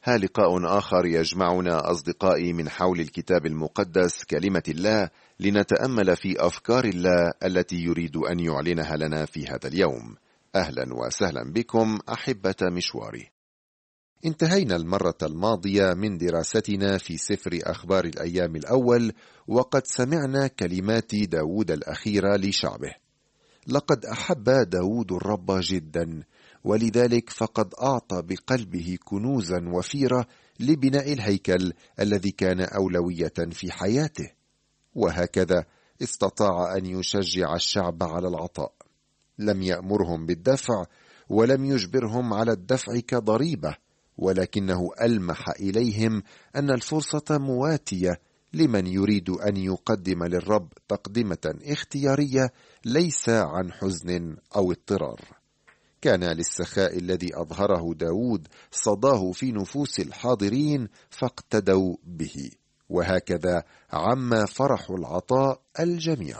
ها لقاء آخر يجمعنا أصدقائي من حول الكتاب المقدس كلمة الله لنتأمل في أفكار الله التي يريد أن يعلنها لنا في هذا اليوم. أهلا وسهلا بكم أحبة مشواري. انتهينا المرة الماضية من دراستنا في سفر أخبار الأيام الأول، وقد سمعنا كلمات داود الأخيرة لشعبه. لقد أحب داود الرب جدا، ولذلك فقد أعطى بقلبه كنوزا وفيرة لبناء الهيكل الذي كان أولوية في حياته، وهكذا استطاع أن يشجع الشعب على العطاء. لم يأمرهم بالدفع ولم يجبرهم على الدفع كضريبة، ولكنه ألمح إليهم أن الفرصة مواتية لمن يريد أن يقدم للرب تقدمة اختيارية ليس عن حزن أو اضطرار. كان للسخاء الذي أظهره داود صداه في نفوس الحاضرين فاقتدوا به، وهكذا عم فرح العطاء الجميع.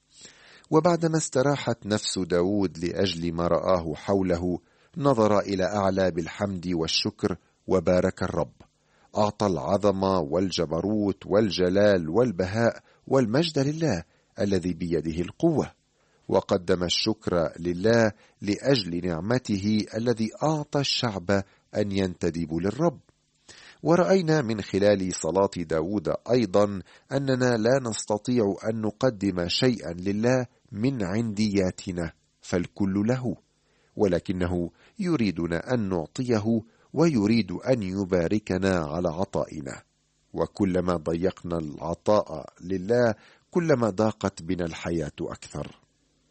وبعدما استراحت نفس داود لأجل ما رآه حوله، نظر إلى أعلى بالحمد والشكر وبارك الرب. أعطى العظمة والجبروت والجلال والبهاء والمجد لله الذي بيده القوة، وقدم الشكر لله لأجل نعمته الذي أعطى الشعب أن ينتدبوا للرب. ورأينا من خلال صلاة داود أيضا أننا لا نستطيع أن نقدم شيئا لله من عندياتنا، فالكل له، ولكنه يريدنا أن نعطيه ويريد أن يباركنا على عطائنا. وكلما ضيقنا العطاء لله كلما ضاقت بنا الحياة أكثر.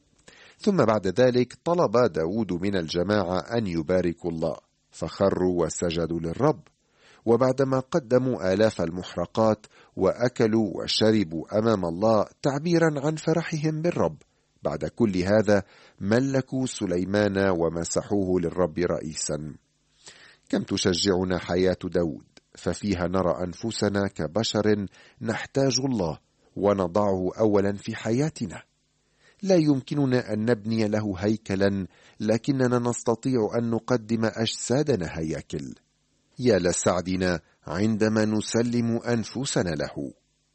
ثم بعد ذلك طلب داود من الجماعة أن يباركوا الله، فخروا وسجدوا للرب. وبعدما قدموا آلاف المحرقات وأكلوا وشربوا أمام الله تعبيرا عن فرحهم بالرب، بعد كل هذا ملكوا سليمان ومسحوه للرب رئيسا. كم تشجعنا حياة داود، ففيها نرى أنفسنا كبشر نحتاج الله ونضعه أولا في حياتنا. لا يمكننا أن نبني له هيكلا، لكننا نستطيع أن نقدم أجسادنا هياكل. يا لسعدنا عندما نسلم أنفسنا له.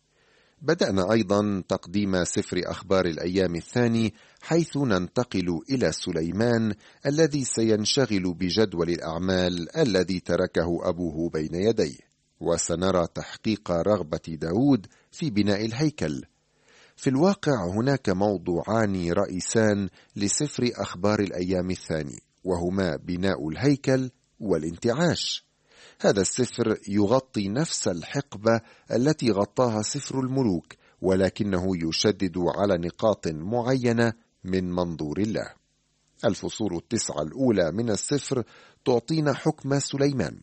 بدأنا أيضا تقديم سفر أخبار الأيام الثاني، حيث ننتقل إلى سليمان الذي سينشغل بجدول الأعمال الذي تركه أبوه بين يديه، وسنرى تحقيق رغبة داود في بناء الهيكل. في الواقع هناك موضوعان رئيسان لسفر أخبار الأيام الثاني، وهما بناء الهيكل والانتعاش. هذا السفر يغطي نفس الحقبة التي غطاها سفر الملوك، ولكنه يشدد على نقاط معينة من منظور الله. الفصول 9 الأولى من السفر تعطينا حكم سليمان.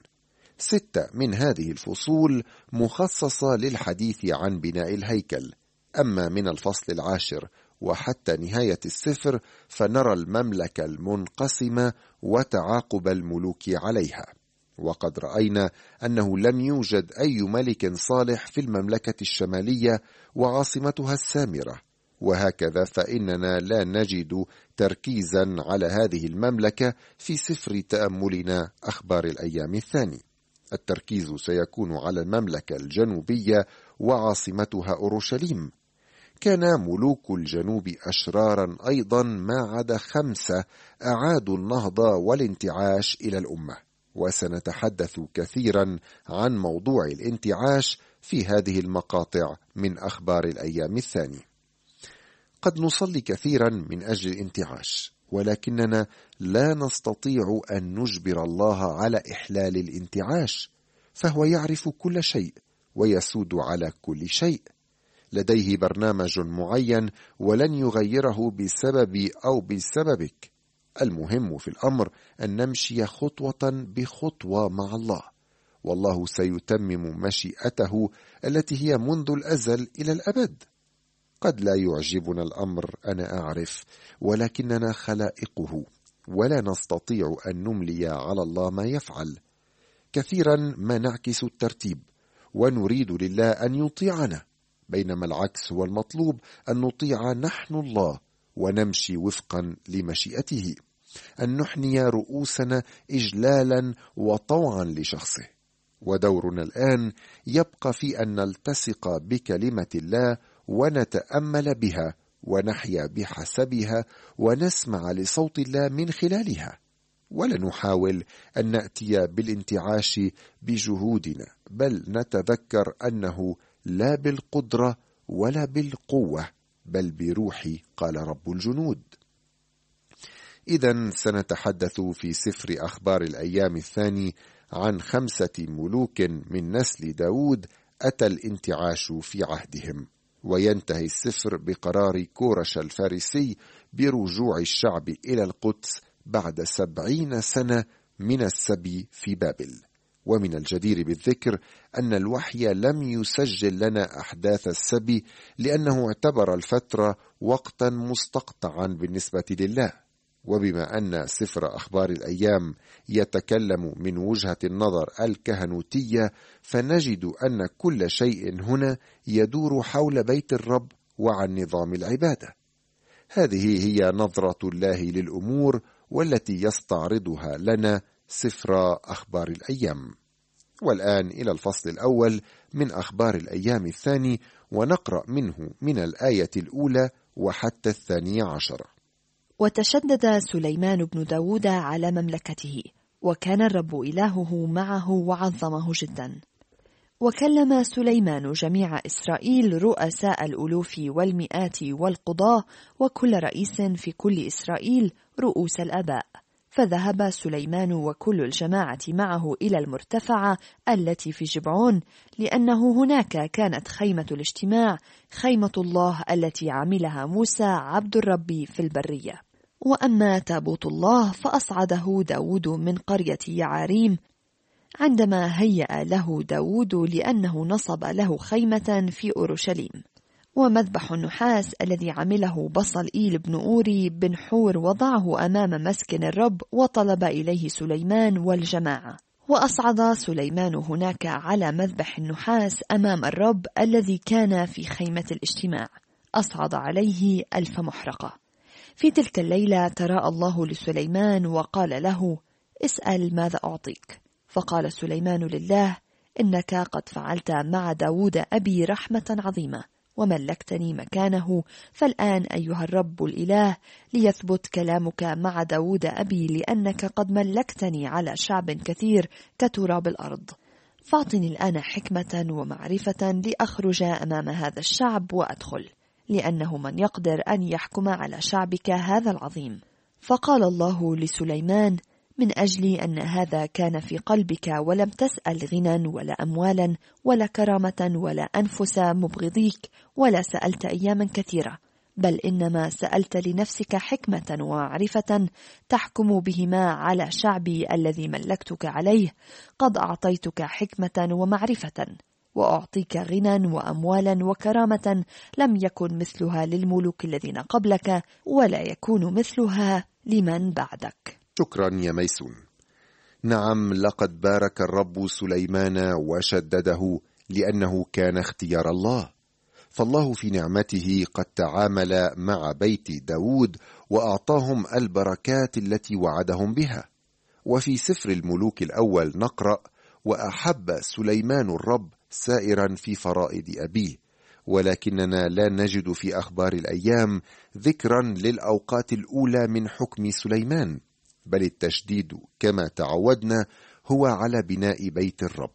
6 من هذه الفصول مخصصة للحديث عن بناء الهيكل. أما من الفصل 10 وحتى نهاية السفر فنرى المملكة المنقسمة وتعاقب الملوك عليها. وقد رأينا أنه لم يوجد أي ملك صالح في المملكة الشمالية وعاصمتها السامرة، وهكذا فإننا لا نجد تركيزا على هذه المملكة في سفر تأملنا أخبار الأيام الثاني. التركيز سيكون على المملكة الجنوبية وعاصمتها أورشليم. كان ملوك الجنوب أشرارا أيضا، ما عدا 5 أعادوا النهضة والانتعاش إلى الأمة، وسنتحدث كثيرا عن موضوع الانتعاش في هذه المقاطع من أخبار الأيام الثاني. قد نصلي كثيرا من أجل الانتعاش، ولكننا لا نستطيع أن نجبر الله على إحلال الانتعاش، فهو يعرف كل شيء ويسود على كل شيء. لديه برنامج معين ولن يغيره بسببي أو بسببك. المهم في الأمر أن نمشي خطوة بخطوة مع الله، والله سيتمم مشيئته التي هي منذ الأزل إلى الأبد. قد لا يعجبنا الأمر، أنا أعرف، ولكننا خلائقه، ولا نستطيع أن نملي على الله ما يفعل. كثيرا ما نعكس الترتيب ونريد لله أن يطيعنا، بينما العكس هو المطلوب، أن نطيع نحن الله ونمشي وفقا لمشيئته، أن نحني رؤوسنا إجلالا وطوعا لشخصه. ودورنا الآن يبقى في أن نلتصق بكلمة الله ونتأمل بها ونحيا بحسبها ونسمع لصوت الله من خلالها، ولا نحاول أن نأتي بالانتعاش بجهودنا، بل نتذكر أنه لا بالقدرة ولا بالقوة بل بروحي، قال رب الجنود. إذن سنتحدث في سفر أخبار الأيام الثاني عن 5 ملوك من نسل داود أتى الانتعاش في عهدهم، وينتهي السفر بقرار كورش الفارسي برجوع الشعب إلى القدس بعد 70 سنة من السبي في بابل. ومن الجدير بالذكر أن الوحي لم يسجل لنا أحداث السبي، لأنه اعتبر الفترة وقتا مستقطعا بالنسبة لله. وبما أن سفر أخبار الأيام يتكلم من وجهة النظر الكهنوتية، فنجد أن كل شيء هنا يدور حول بيت الرب وعن نظام العبادة. هذه هي نظرة الله للأمور، والتي يستعرضها لنا سفر أخبار الأيام. والآن إلى الفصل الأول من أخبار الأيام الثاني، ونقرأ منه من الآية الأولى وحتى 12. وتشدد سليمان بن داود على مملكته، وكان الرب إلهه معه وعظمه جدا. وكلم سليمان جميع إسرائيل، رؤساء الألوف والمئات والقضاة، وكل رئيس في كل إسرائيل رؤوس الآباء. فذهب سليمان وكل الجماعة معه إلى المرتفعة التي في جبعون، لأنه هناك كانت خيمة الاجتماع، خيمة الله التي عملها موسى عبد الرب في البرية. وأما تابوت الله فأصعده داود من قرية يعاريم عندما هيأ له داود، لأنه نصب له خيمة في أورشليم. ومذبح النحاس الذي عمله بصلئيل بن أوري بن حور وضعه أمام مسكن الرب، وطلب إليه سليمان والجماعة. وأصعد سليمان هناك على مذبح النحاس أمام الرب الذي كان في خيمة الاجتماع، أصعد عليه 1000 محرقة. في تلك الليلة تراءى الله لسليمان وقال له: اسأل ماذا أعطيك. فقال سليمان لله: إنك قد فعلت مع داود أبي رحمة عظيمة، وملكتني مكانه، فالآن أيها الرب الإله ليثبت كلامك مع داود أبي، لأنك قد ملكتني على شعب كثير كتراب الأرض. فاعطني الآن حكمة ومعرفة لأخرج أمام هذا الشعب وأدخل، لأنه من يقدر أن يحكم على شعبك هذا العظيم. فقال الله لسليمان: من أجل أن هذا كان في قلبك، ولم تسأل غنى ولا أموالا ولا كرامة ولا أنفس مبغضيك، ولا سألت أياما كثيرة، بل إنما سألت لنفسك حكمة ومعرفة تحكم بهما على شعبي الذي ملكتك عليه، قد أعطيتك حكمة ومعرفة، وأعطيك غنى وأموالا وكرامة لم يكن مثلها للملوك الذين قبلك، ولا يكون مثلها لمن بعدك. شكرا يا ميسون. نعم، لقد بارك الرب سليمان وشدده، لأنه كان اختيار الله. فالله في نعمته قد تعامل مع بيت داود وأعطاهم البركات التي وعدهم بها. وفي سفر الملوك الأول نقرأ: وأحب سليمان الرب سائرا في فرائض أبيه. ولكننا لا نجد في أخبار الأيام ذكرا للأوقات الأولى من حكم سليمان، بل التشديد كما تعودنا هو على بناء بيت الرب.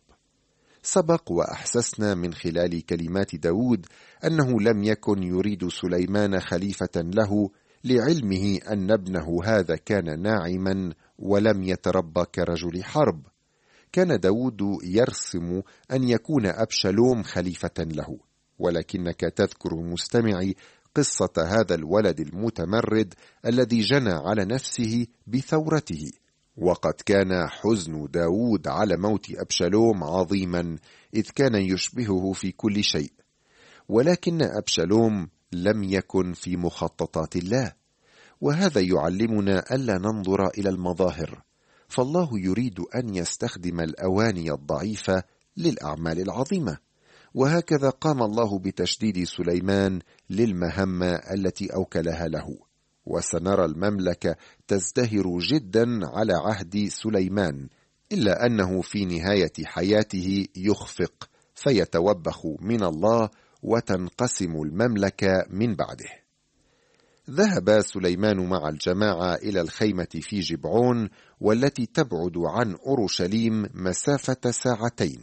سبق وأحسسنا من خلال كلمات داود أنه لم يكن يريد سليمان خليفة له، لعلمه أن ابنه هذا كان ناعما ولم يتربى كرجل حرب. كان داود يرسم أن يكون أبشالوم خليفة له، ولكنك تذكر مستمعي قصة هذا الولد المتمرد الذي جنى على نفسه بثورته. وقد كان حزن داود على موت أبشالوم عظيما، إذ كان يشبهه في كل شيء، ولكن أبشالوم لم يكن في مخططات الله. وهذا يعلمنا ألا ننظر إلى المظاهر، فالله يريد أن يستخدم الأواني الضعيفة للأعمال العظيمة. وهكذا قام الله بتشديد سليمان للمهمة التي أوكلها له. وسنرى المملكة تزدهر جدا على عهد سليمان، إلا أنه في نهاية حياته يخفق فيتوبخ من الله وتنقسم المملكة من بعده. ذهب سليمان مع الجماعة إلى الخيمة في جبعون، والتي تبعد عن أورشليم مسافة 2 ساعات.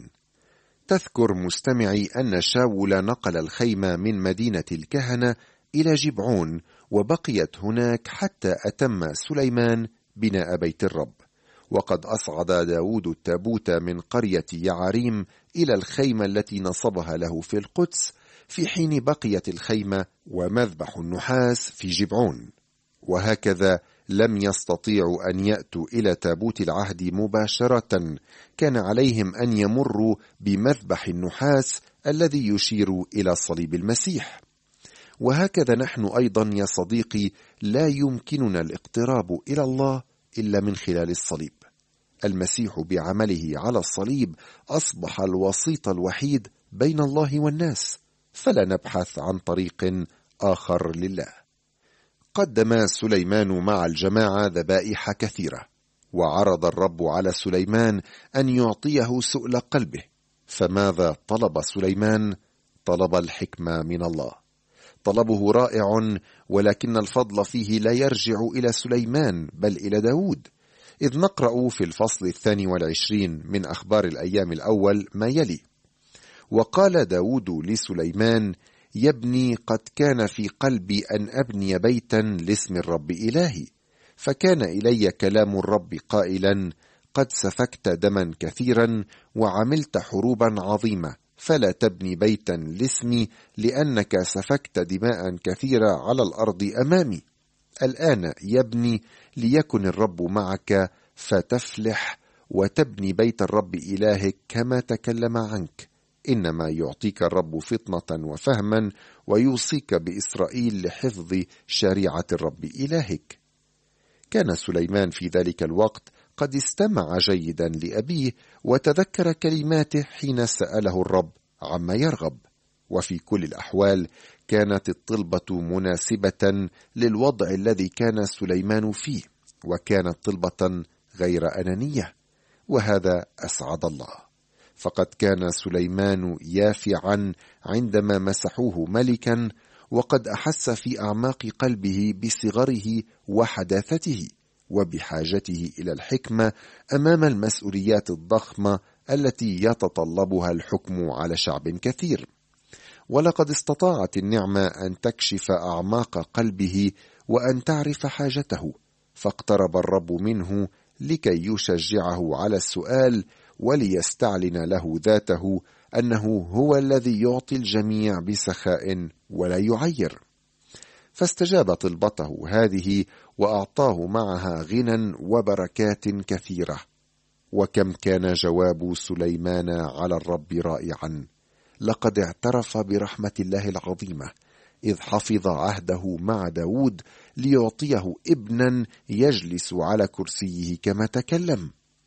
تذكر مستمعي أن شاول نقل الخيمة من مدينة الكهنة إلى جبعون، وبقيت هناك حتى أتم سليمان بناء بيت الرب. وقد أصعد داود التابوت من قرية يعريم إلى الخيمة التي نصبها له في القدس، في حين بقيت الخيمة ومذبح النحاس في جبعون. وهكذا لم يستطيعوا أن يأتوا إلى تابوت العهد مباشرة، كان عليهم أن يمروا بمذبح النحاس الذي يشير إلى صليب المسيح. وهكذا نحن أيضا يا صديقي لا يمكننا الاقتراب إلى الله إلا من خلال الصليب. المسيح بعمله على الصليب أصبح الوسيط الوحيد بين الله والناس، فلا نبحث عن طريق آخر لله. قدم سليمان مع الجماعة ذبائح كثيرة، وعرض الرب على سليمان أن يعطيه سؤل قلبه. فماذا طلب سليمان؟ طلب الحكمة من الله. طلبه رائع، ولكن الفضل فيه لا يرجع إلى سليمان بل إلى داود، إذ نقرأ في الفصل 22 من أخبار الأيام الأول ما يلي: وقال داود لسليمان: يا ابني، قد كان في قلبي أن أبني بيتا لاسم الرب إلهي، فكان إلي كلام الرب قائلا: قد سفكت دما كثيرا وعملت حروبا عظيمة، فلا تبني بيتا لاسمي، لأنك سفكت دماء كثيرة على الأرض أمامي. الآن يا ابني، ليكن الرب معك فتفلح وتبني بيت الرب إلهك كما تكلم عنك. إنما يعطيك الرب فطنة وفهما، ويوصيك بإسرائيل لحفظ شريعة الرب إلهك. كان سليمان في ذلك الوقت قد استمع جيدا لأبيه، وتذكر كلماته حين سأله الرب عما يرغب. وفي كل الأحوال كانت الطلبة مناسبة للوضع الذي كان سليمان فيه، وكانت طلبة غير أنانية، وهذا أسعد الله. فقد كان سليمان يافعا عندما مسحوه ملكا، وقد أحس في أعماق قلبه بصغره وحداثته، وبحاجته إلى الحكمة أمام المسؤوليات الضخمة التي يتطلبها الحكم على شعب كثير. ولقد استطاعت النعمة أن تكشف أعماق قلبه وأن تعرف حاجته، فاقترب الرب منه لكي يشجعه على السؤال، وليستعلن له ذاته أنه هو الذي يعطي الجميع بسخاء ولا يعير. فاستجاب طلبته هذه، وأعطاه معها غنى وبركات كثيرة. وكم كان جواب سليمان على الرب رائعا! لقد اعترف برحمة الله العظيمة، إذ حفظ عهده مع داود ليعطيه ابنا يجلس على كرسيه كما تكلم.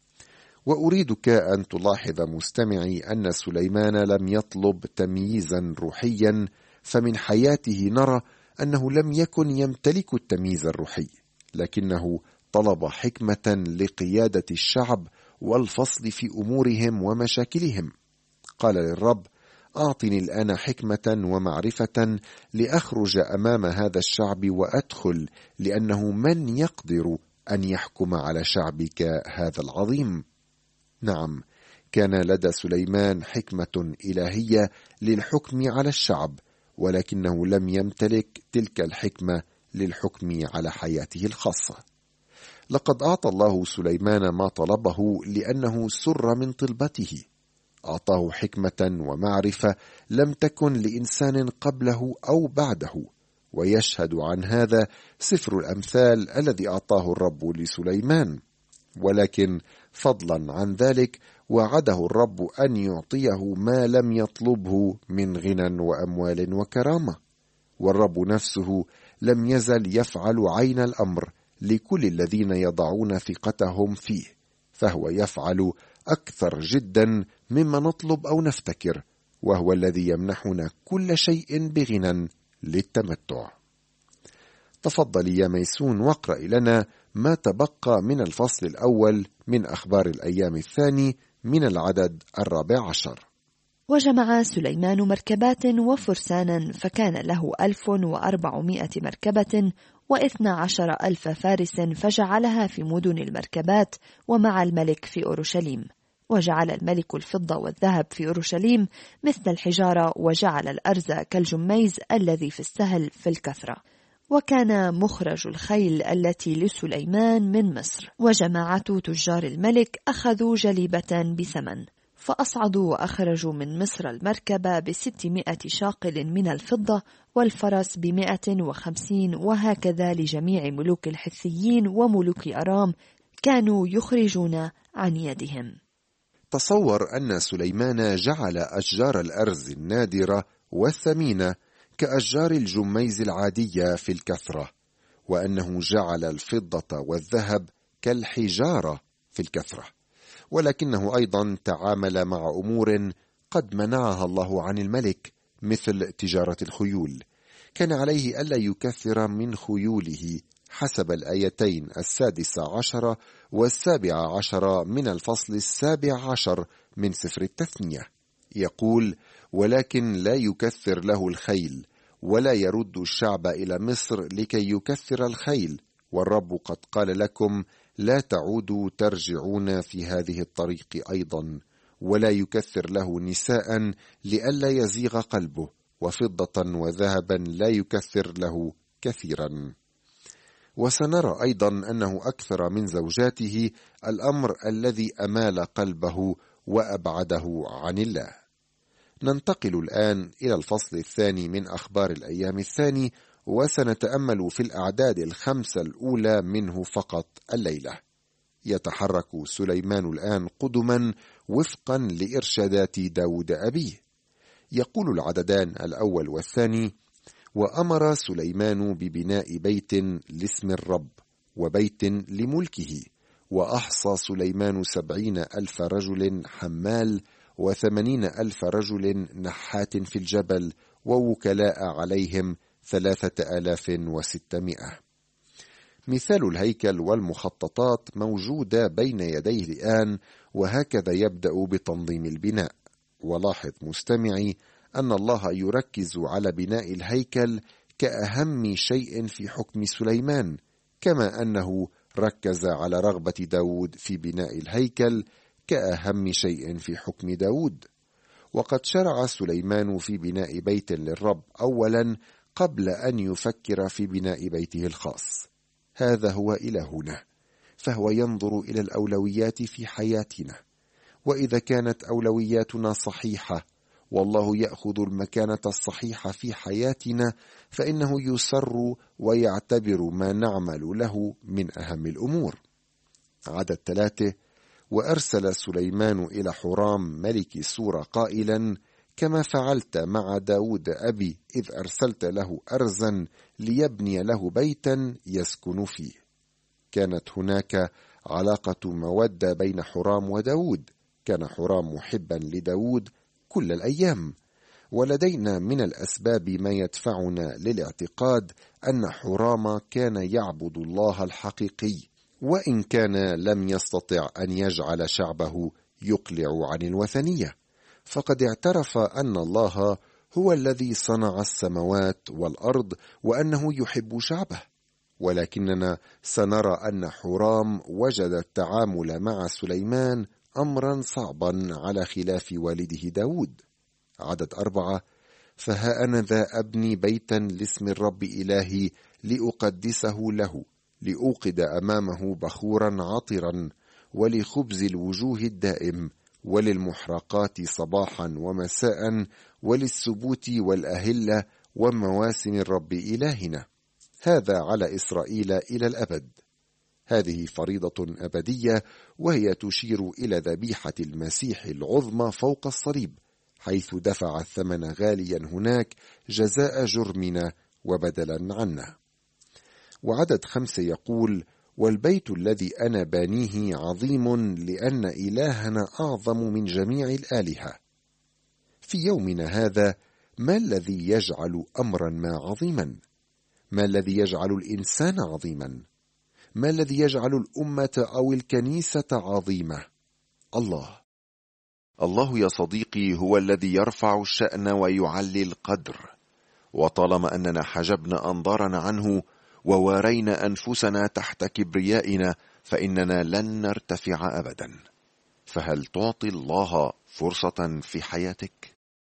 وأريدك أن تلاحظ مستمعي أن سليمان لم يطلب تمييزا روحيا، فمن حياته نرى أنه لم يكن يمتلك التمييز الروحي، لكنه طلب حكمة لقيادة الشعب والفصل في أمورهم ومشاكلهم. قال للرب: أعطني الآن حكمة ومعرفة لأخرج أمام هذا الشعب وأدخل، لأنه من يقدر أن يحكم على شعبك هذا العظيم؟ نعم، كان لدى سليمان حكمة إلهية للحكم على الشعب، ولكنه لم يمتلك تلك الحكمة للحكم على حياته الخاصة. لقد أعطى الله سليمان ما طلبه لأنه سر من طلبته. أعطاه حكمة ومعرفة لم تكن لإنسان قبله أو بعده، ويشهد عن هذا سفر الأمثال الذي أعطاه الرب لسليمان. ولكن فضلا عن ذلك وعده الرب أن يعطيه ما لم يطلبه من غنى وأموال وكرامة، والرب نفسه لم يزل يفعل عين الأمر لكل الذين يضعون ثقتهم فيه، فهو يفعل أكثر جدا مما نطلب أو نفتكر، وهو الذي يمنحنا كل شيء بغنى للتمتع. تفضل يا ميسون واقرأ لنا ما تبقى من الفصل الأول من أخبار الأيام الثاني من العدد 14. وجمع سليمان مركبات وفرسانا، فكان له 1400 مركبة و12,000 فارس، فجعلها في مدن المركبات ومع الملك في أورشليم. وجعل الملك الفضة والذهب في أورشليم مثل الحجارة، وجعل الأرز كالجميز الذي في السهل في الكثرة. وكان مخرج الخيل التي لسليمان من مصر، وجماعة تجار الملك أخذوا جليبة بثمن، فأصعدوا وأخرجوا من مصر المركبة ب600 شاقل من الفضة، والفرس ب150، وهكذا لجميع ملوك الحثيين وملوك أرام كانوا يخرجون عن يدهم. تصور أن سليمان جعل أشجار الأرز النادرة والثمينة كأشجار الجميز العادية في الكثرة، وأنه جعل الفضة والذهب كالحجارة في الكثرة، ولكنه أيضا تعامل مع أمور قد منعها الله عن الملك مثل تجارة الخيول. كان عليه ألا يكثر من خيوله حسب الآيتين 16 و17 من الفصل 17 من سفر التثنية. يقول: ولكن لا يكثر له الخيل، ولا يرد الشعب إلى مصر لكي يكثر الخيل، والرب قد قال لكم لا تعودوا ترجعون في هذه الطريق أيضا، ولا يكثر له نساء لئلا يزيغ قلبه، وفضة وذهبا لا يكثر له كثيرا. وسنرى أيضا أنه أكثر من زوجاته، الأمر الذي أمال قلبه وأبعده عن الله. ننتقل الآن إلى الفصل الثاني من أخبار الأيام الثاني، وسنتأمل في الأعداد 5 الأولى منه فقط الليلة. يتحرك سليمان الآن قدما وفقا لإرشادات داود أبيه. يقول العددان الأول والثاني: وأمر سليمان ببناء بيت لاسم الرب وبيت لملكه، وأحصى سليمان 70,000 رجل حمال و80,000 رجل نحات في الجبل، ووكلاء عليهم 3,600. مثال الهيكل والمخططات موجودة بين يديه الآن، وهكذا يبدأ بتنظيم البناء. ولاحظ مستمعي أن الله يركز على بناء الهيكل كأهم شيء في حكم سليمان، كما أنه ركز على رغبة داود في بناء الهيكل كأهم شيء في حكم داود. وقد شرع سليمان في بناء بيت للرب أولا قبل أن يفكر في بناء بيته الخاص. هذا هو إلهنا، فهو ينظر إلى الأولويات في حياتنا، وإذا كانت أولوياتنا صحيحة والله يأخذ المكانة الصحيحة في حياتنا، فإنه يسر ويعتبر ما نعمل له من أهم الأمور. عدد 3: وأرسل سليمان إلى حرام ملك سور قائلا: كما فعلت مع داود أبي إذ أرسلت له أرزا ليبني له بيتا يسكن فيه. كانت هناك علاقة مودة بين حرام وداود. كان حرام محبا لداود كل الأيام، ولدينا من الأسباب ما يدفعنا للاعتقاد أن حرام كان يعبد الله الحقيقي، وإن كان لم يستطع أن يجعل شعبه يقلع عن الوثنية، فقد اعترف أن الله هو الذي صنع السماوات والأرض وأنه يحب شعبه. ولكننا سنرى أن حرام وجد التعامل مع سليمان أمرا صعبا على خلاف والده داود. عدد 4: فها أنا ذا أبني بيتا لاسم الرب إلهي لأقدسه له، لأوقد أمامه بخورا عطرا، ولخبز الوجوه الدائم، وللمحرقات صباحا ومساء، وللسبوت والأهلة ومواسم الرب إلهنا. هذا على إسرائيل إلى الأبد. هذه فريضة أبدية، وهي تشير إلى ذبيحة المسيح العظمى فوق الصليب، حيث دفع الثمن غاليا هناك جزاء جرمنا وبدلا عنا. وعدد 5 يقول: والبيت الذي أنا بانيه عظيم، لأن إلهنا أعظم من جميع الآلهة. في يومنا هذا ما الذي يجعل أمرا ما عظيما؟ ما الذي يجعل الإنسان عظيما؟ ما الذي يجعل الأمة أو الكنيسة عظيمة؟ الله يا صديقي هو الذي يرفع الشأن ويعلي القدر، وطالما أننا حجبنا أنظارنا عنه ووارينا أنفسنا تحت كبريائنا فإننا لن نرتفع أبدا. فهل تعطي الله فرصة في حياتك؟